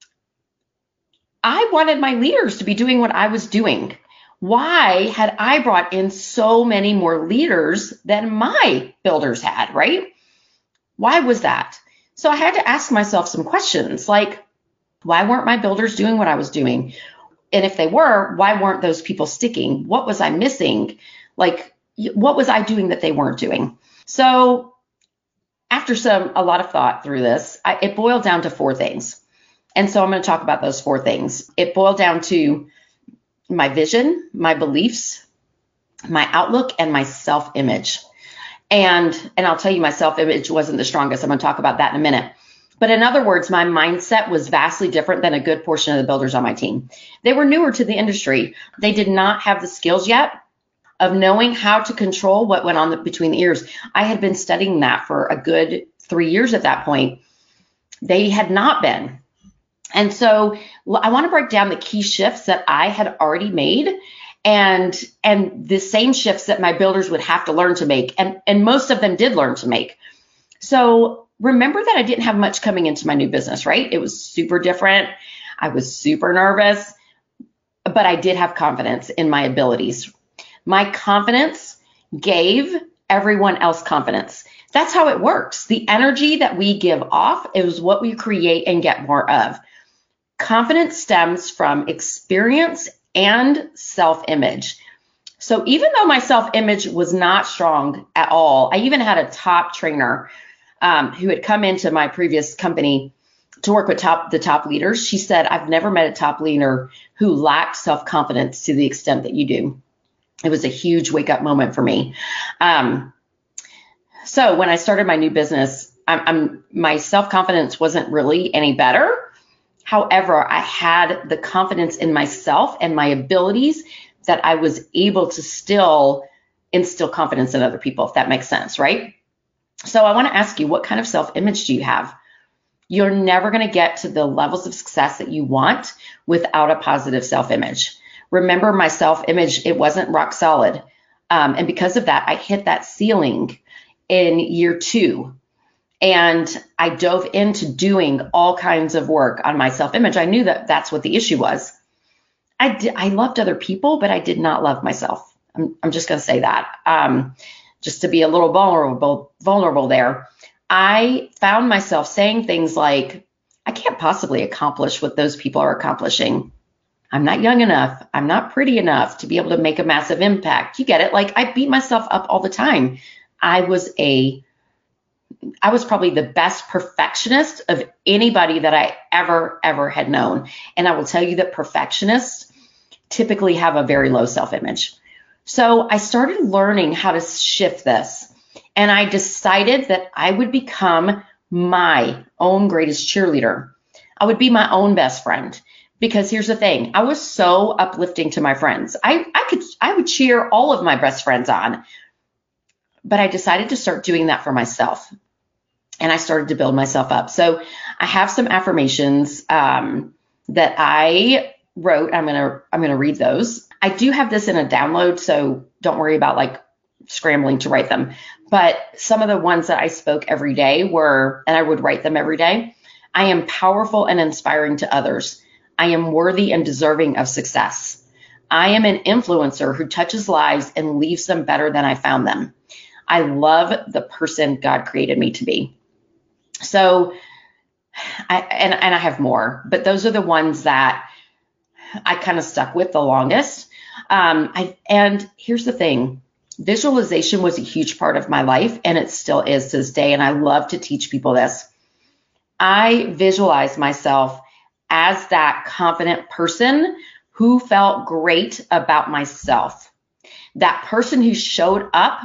I wanted my leaders to be doing what I was doing. Why had I brought in so many more leaders than my builders had, right? Why was that? So I had to ask myself some questions like, why weren't my builders doing what I was doing? And if they were, why weren't those people sticking? What was I missing? Like, what was I doing that they weren't doing? So after a lot of thought through this, it boiled down to 4 things. And so I'm going to talk about those 4 things. It boiled down to my vision, my beliefs, my outlook, and my self-image. And I'll tell you, my self-image wasn't the strongest. I'm going to talk about that in a minute. But in other words, my mindset was vastly different than a good portion of the builders on my team. They were newer to the industry. They did not have the skills yet of knowing how to control what went on between the ears. I had been studying that for a good 3 years at that point. They had not been. And so I want to break down the key shifts that I had already made and the same shifts that my builders would have to learn to make. And most of them did learn to make. So remember that I didn't have much coming into my new business, right? It was super different. I was super nervous, but I did have confidence in my abilities. My confidence gave everyone else confidence. That's how it works. The energy that we give off is what we create and get more of. Confidence stems from experience and self-image. So even though my self-image was not strong at all, I even had a top trainer who had come into my previous company to work with the top leaders. She said, I've never met a top leader who lacked self-confidence to the extent that you do. It was a huge wake up moment for me. So when I started my new business, my self-confidence wasn't really any better. However, I had the confidence in myself and my abilities that I was able to still instill confidence in other people, if that makes sense, right? So I want to ask you, what kind of self-image do you have? You're never going to get to the levels of success that you want without a positive self-image. Remember, my self-image, it wasn't rock solid. And because of that, I hit that ceiling in year 2. And I dove into doing all kinds of work on my self-image. I knew that that's what the issue was. I loved other people, but I did not love myself. I'm just going to say that. Just to be a little vulnerable there. I found myself saying things like, I can't possibly accomplish what those people are accomplishing. I'm not young enough. I'm not pretty enough to be able to make a massive impact. You get it? Like, I beat myself up all the time. I was probably the best perfectionist of anybody that I ever had known. And I will tell you that perfectionists typically have a very low self-image. So I started learning how to shift this. And I decided that I would become my own greatest cheerleader. I would be my own best friend. Because here's the thing, I was so uplifting to my friends. I would cheer all of my best friends on. But I decided to start doing that for myself. And I started to build myself up. So I have some affirmations that I wrote. I'm gonna read those. I do have this in a download, so don't worry about like scrambling to write them. But some of the ones that I spoke every day were, and I would write them every day. I am powerful and inspiring to others. I am worthy and deserving of success. I am an influencer who touches lives and leaves them better than I found them. I love the person God created me to be. So, I have more, but those are the ones that I kind of stuck with the longest. And here's the thing, visualization was a huge part of my life, and it still is to this day. And I love to teach people this. I visualize myself as that confident person who felt great about myself, that person who showed up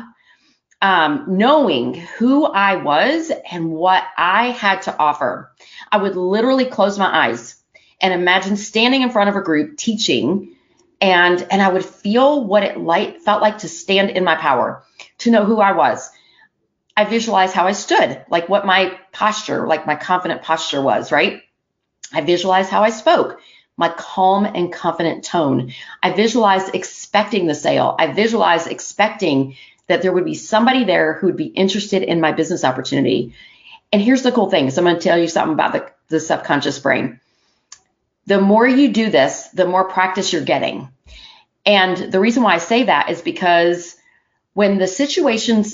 knowing who I was and what I had to offer. I would literally close my eyes and imagine standing in front of a group teaching, and I would feel what it felt like to stand in my power, to know who I was. I visualize how I stood, like what my posture, like my confident posture was, right? I visualize how I spoke, my calm and confident tone. I visualized expecting the sale. I visualized expecting that there would be somebody there who would be interested in my business opportunity. And here's the cool thing. So I'm going to tell you something about the subconscious brain. The more you do this, the more practice you're getting. And the reason why I say that is because when the situation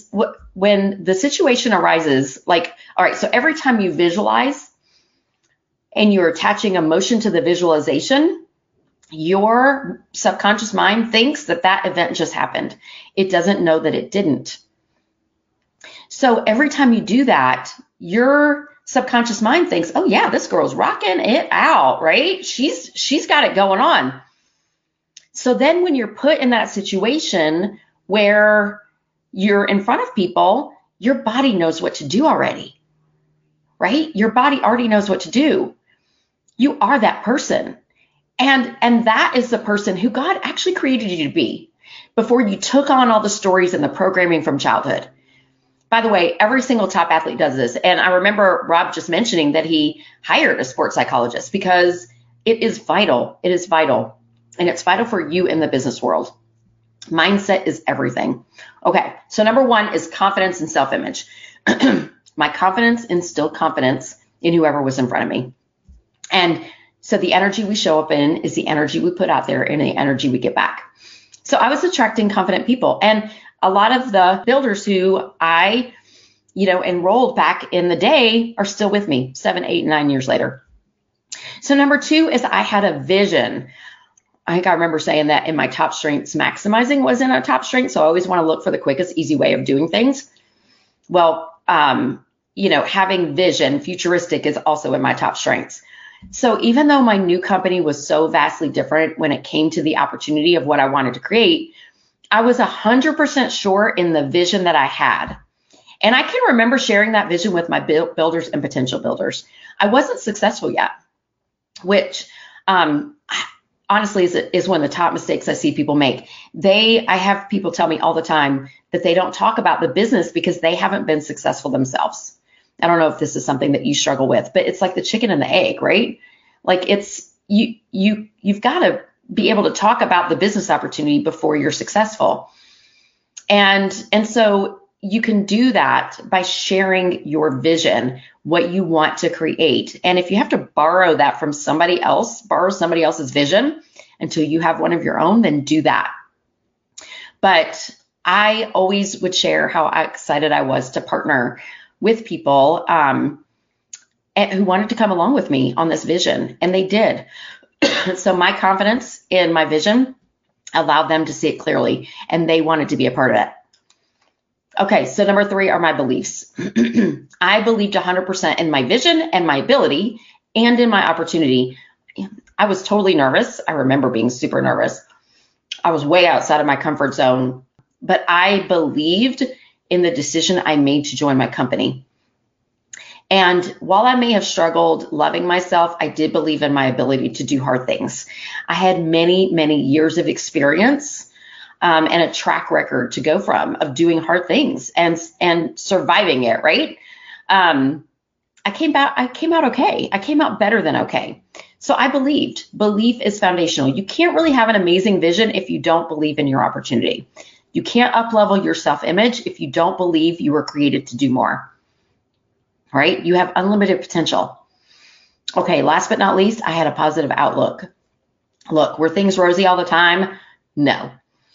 arises, like, all right, so every time you visualize and you're attaching emotion to the visualization, your subconscious mind thinks that event just happened. It doesn't know that it didn't. So every time you do that, your subconscious mind thinks, oh yeah, this girl's rocking it out, right? She's got it going on. So then when you're put in that situation where you're in front of people, your body knows what to do already, right? Your body already knows what to do. You are that person. And that is the person who God actually created you to be before you took on all the stories and the programming from childhood. By the way, every single top athlete does this. And I remember Rob just mentioning that he hired a sports psychologist because it is vital. It is vital. And it's vital for you in the business world. Mindset is everything. Okay, so number 1 is confidence and self-image. My confidence instilled confidence in whoever was in front of me. And so the energy we show up in is the energy we put out there and the energy we get back. So I was attracting confident people. And a lot of the builders who I, enrolled back in the day are still with me 7, 8, 9 years later. So number 2 is I had a vision. I think I remember saying that in my top strengths, maximizing was in a top strength. So I always want to look for the quickest, easy way of doing things. Well, having vision, futuristic is also in my top strengths. So even though my new company was so vastly different when it came to the opportunity of what I wanted to create, I was 100% sure in the vision that I had. And I can remember sharing that vision with my builders and potential builders. I wasn't successful yet, which honestly is one of the top mistakes I see people make. I have people tell me all the time that they don't talk about the business because they haven't been successful themselves. I don't know if this is something that you struggle with, but it's like the chicken and the egg, right? Like it's you've got to be able to talk about the business opportunity before you're successful. And so you can do that by sharing your vision, what you want to create. And if you have to borrow that from somebody else, borrow somebody else's vision until you have one of your own, then do that. But I always would share how excited I was to partner with people who wanted to come along with me on this vision, and they did. So my confidence in my vision allowed them to see it clearly, and they wanted to be a part of it. Okay, so number 3 are my beliefs. I believed 100% in my vision and my ability and in my opportunity. I was totally nervous. I remember being super nervous. I was way outside of my comfort zone, but I believed in the decision I made to join my company. And while I may have struggled loving myself, I did believe in my ability to do hard things. I had many, many years of experience and a track record to go from of doing hard things and surviving it, right? I came out okay. I came out better than okay. So I believed. Belief is foundational. You can't really have an amazing vision if you don't believe in your opportunity. You can't up-level your self-image if you don't believe you were created to do more, right? You have unlimited potential. Okay, last but not least, I had a positive outlook. Look, were things rosy all the time? No.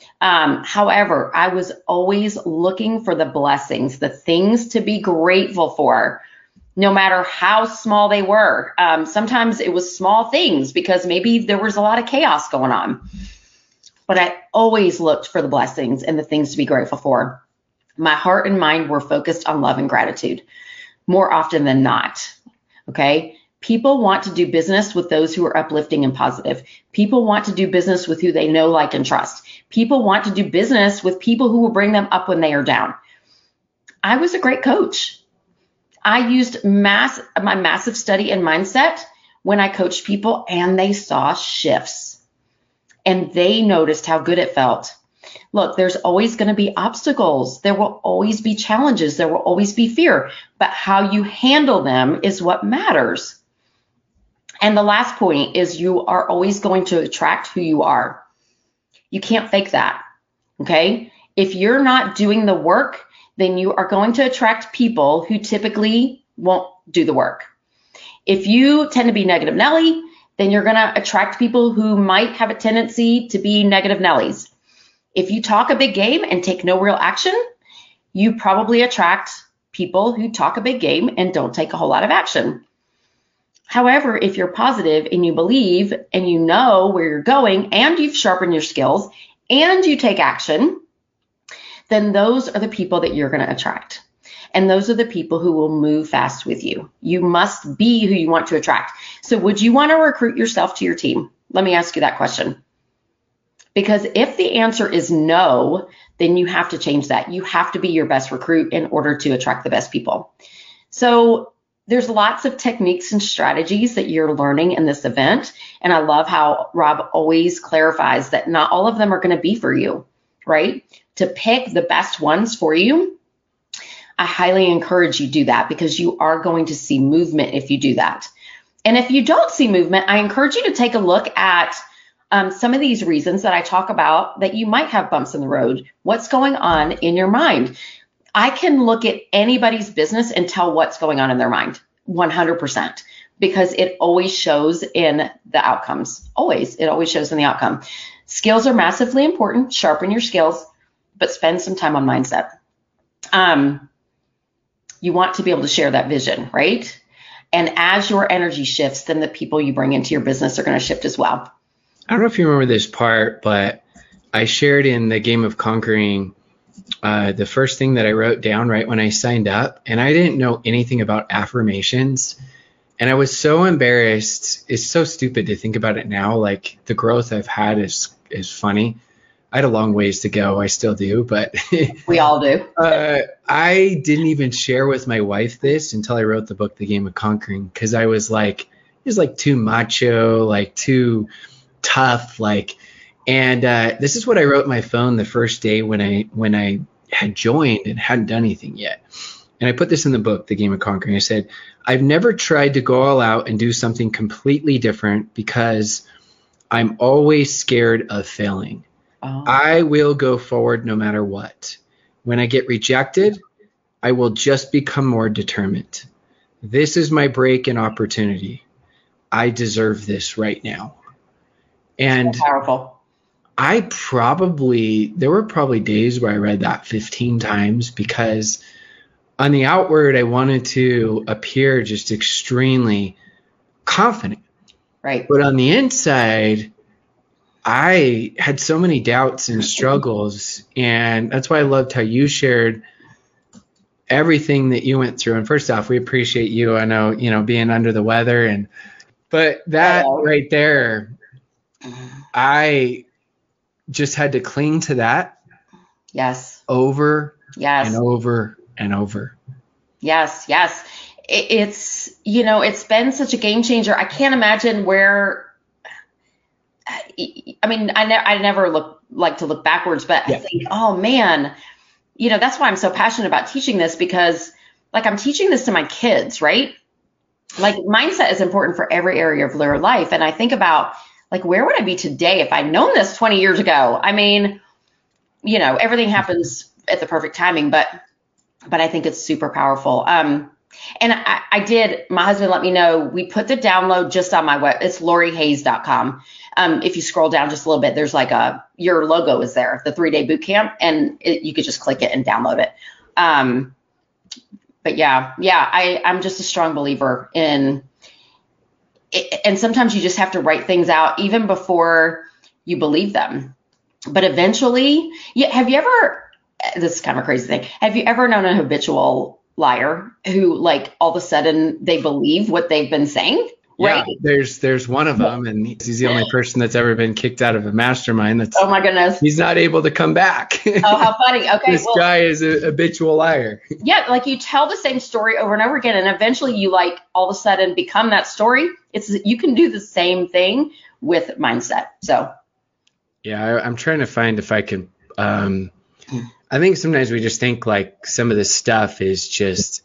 However, I was always looking for the blessings, the things to be grateful for, no matter how small they were. Sometimes it was small things because maybe there was a lot of chaos going on. But I always looked for the blessings and the things to be grateful for. My heart and mind were focused on love and gratitude more often than not. Okay. People want to do business with those who are uplifting and positive. People want to do business with who they know, like, and trust. People want to do business with people who will bring them up when they are down. I was a great coach. I used my massive study and mindset when I coached people, and they saw shifts. And they noticed how good it felt. Look, there's always going to be obstacles. There will always be challenges. There will always be fear. But how you handle them is what matters. And the last point is you are always going to attract who you are. You can't fake that. Okay? If you're not doing the work, then you are going to attract people who typically won't do the work. If you tend to be negative Nelly, then you're going to attract people who might have a tendency to be negative Nellies. If you talk a big game and take no real action, you probably attract people who talk a big game and don't take a whole lot of action. However, if you're positive and you believe and you know where you're going and you've sharpened your skills and you take action, then those are the people that you're going to attract. And those are the people who will move fast with you. You must be who you want to attract. So would you want to recruit yourself to your team? Let me ask you that question. Because if the answer is no, then you have to change that. You have to be your best recruit in order to attract the best people. So there's lots of techniques and strategies that you're learning in this event. And I love how Rob always clarifies that not all of them are going to be for you, right? To pick the best ones for you, I highly encourage you do that because you are going to see movement if you do that. And if you don't see movement, I encourage you to take a look at some of these reasons that I talk about that you might have bumps in the road. What's going on in your mind? I can look at anybody's business and tell what's going on in their mind 100% because it always shows in the outcomes. It always shows in the outcome. Skills are massively important. Sharpen your skills, but spend some time on mindset. You want to be able to share that vision, right? And as your energy shifts, then the people you bring into your business are going to shift as well. I don't know if you remember this part, but I shared in the Game of Conquering the first thing that I wrote down right when I signed up, and I didn't know anything about affirmations. And I was so embarrassed. It's so stupid to think about it now. Like, the growth I've had is funny. I had a long ways to go. I still do, but we all do. I didn't even share with my wife this until I wrote the book, The Game of Conquering, because I was like, it was like too macho, like too tough, like. And this is what I wrote in my phone the first day when I had joined and hadn't done anything yet. And I put this in the book, The Game of Conquering. I said, I've never tried to go all out and do something completely different because I'm always scared of failing. Oh. I will go forward no matter what. When I get rejected, I will just become more determined. This is my break and opportunity. I deserve this right now. And so powerful. There were probably days where I read that 15 times because on the outward, I wanted to appear just extremely confident. Right. But on the inside, I had so many doubts and struggles. And that's why I loved how you shared everything that you went through. And first off, we appreciate you. I know, being under the weather but that right there, I just had to cling to that. Yes. Over. Yes. And over and over. Yes. It's been such a game changer. I can't imagine where, I never like to look backwards, but yeah. I think, oh man, that's why I'm so passionate about teaching this, because like I'm teaching this to my kids, right? Like, mindset is important for every area of their life. And I think about, like, where would I be today if I'd known this 20 years ago? I mean, everything happens at the perfect timing, but I think it's super powerful. And my husband let me know, we put the download just on my web. It's LoriHayes.com. If you scroll down just a little bit, there's like your logo is there, the 3-day boot camp, and you could just click it and download it. But I'm just a strong believer in it, and sometimes you just have to write things out even before you believe them. But eventually, have you ever, this is kind of a crazy thing, have you ever known a habitual liar who, like, all of a sudden they believe what they've been saying? Right? Yeah, there's one of them, and he's the only person that's ever been kicked out of a mastermind. Oh my goodness. He's not able to come back. Oh, how funny. Okay. This guy is a habitual liar. Yeah, like you tell the same story over and over again, and eventually you like all of a sudden become that story. You can do the same thing with mindset. So yeah, I'm trying to find if I can I think sometimes we just think like some of this stuff is just,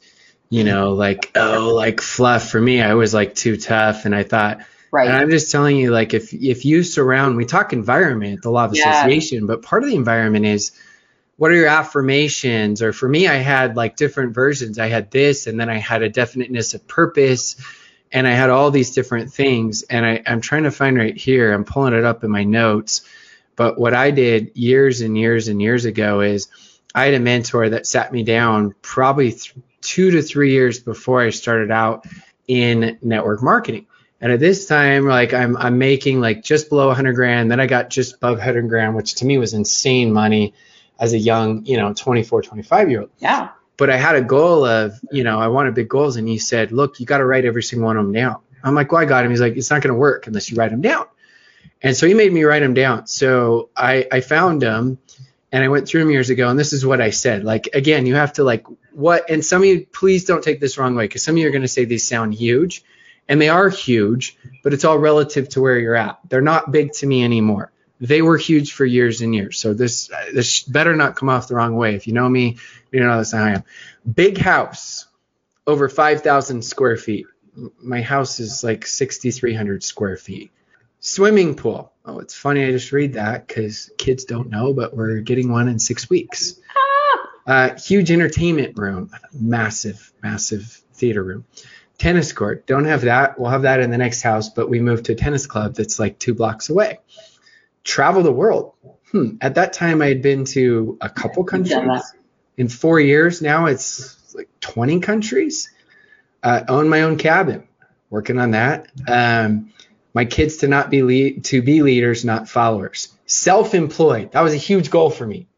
like fluff. For me, I was like too tough, and I thought, right. And I'm just telling you, like, if you surround, we talk environment, the law of association, but part of the environment is, what are your affirmations? Or for me, I had like different versions. I had this, and then I had a definiteness of purpose, and I had all these different things. And I'm trying to find right here, I'm pulling it up in my notes. But what I did years and years and years ago is I had a mentor that sat me down probably 2 to 3 years before I started out in network marketing. And at this time, like I'm making like just below 100 grand. Then I got just above 100 grand, which to me was insane money as a young, 24, 25-year-old. Yeah. But I had a goal of, I wanted big goals. And he said, look, you got to write every single one of them down. I'm like, well, I got him. He's like, it's not going to work unless you write them down. And so he made me write them down. So I found them, and I went through them years ago. And this is what I said. Like, again, you have to like what, and some of you, please don't take this wrong way, because some of you are going to say these sound huge, and they are huge, but it's all relative to where you're at. They're not big to me anymore. They were huge for years and years. So this better not come off the wrong way. If you know me, you know that's how I am. Big house, over 5,000 square feet. My house is like 6,300 square feet. Swimming pool. Oh, it's funny. I just read that because kids don't know, but we're getting one in 6 weeks. Huge entertainment room. Massive, massive theater room. Tennis court. Don't have that. We'll have that in the next house, but we moved to a tennis club that's like 2 blocks away. Travel the world. At that time, I had been to a couple countries. In 4 years now, it's like 20 countries. Own my own cabin. Working on that. My kids to be leaders, not followers. Self-employed. That was a huge goal for me.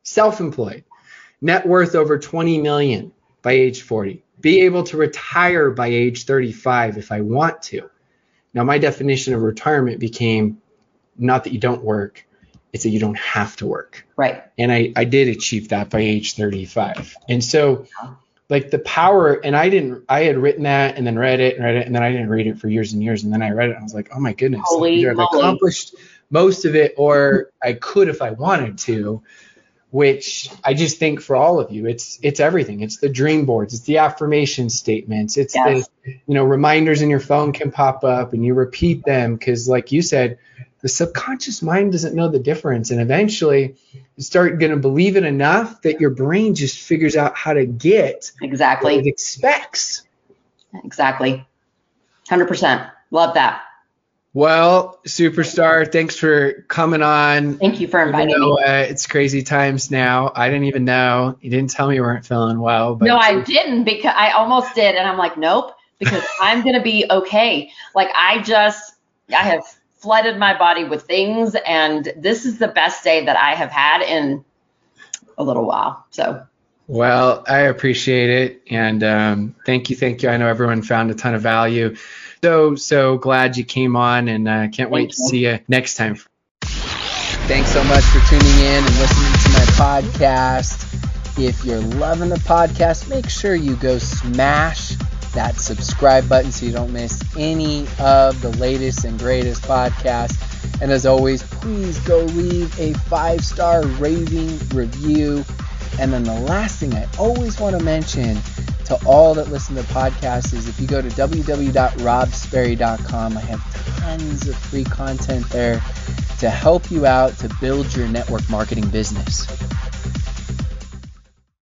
self-employed, net worth over 20 million by age 40, be able to retire by age 35 if I want to. Now, my definition of retirement became not that you don't work, it's that you don't have to work. Right. And I did achieve that by age 35. And so like the power, and I had written that and then read it, and then I didn't read it for years and years. And then I read it and I was like, oh my goodness, either I've accomplished most of it or I could if I wanted to, which I just think for all of you, it's everything. It's the dream boards, it's the affirmation statements, it's the, reminders in your phone can pop up and you repeat them. Cause like you said, the subconscious mind doesn't know the difference. And eventually you start going to believe it enough that your brain just figures out how to get exactly what it expects. Exactly. 100%. Love that. Well, superstar, thanks for coming on. Thank you for inviting me. It's crazy times now. I didn't even know. You didn't tell me you weren't feeling well. But no, I didn't, because I almost did. And I'm like, nope, because I'm going to be okay. Like I have flooded my body with things, and this is the best day that I have had in a little while. So. Well, I appreciate it. And thank you. I know everyone found a ton of value. So glad you came on, and can't wait to see you next time. Thanks so much for tuning in and listening to my podcast. If you're loving the podcast, make sure you go smash that subscribe button so you don't miss any of the latest and greatest podcasts. And as always, please go leave a 5-star raving review. And then the last thing I always want to mention to all that listen to podcasts is if you go to www.robsperry.com, I have tons of free content there to help you out to build your network marketing business.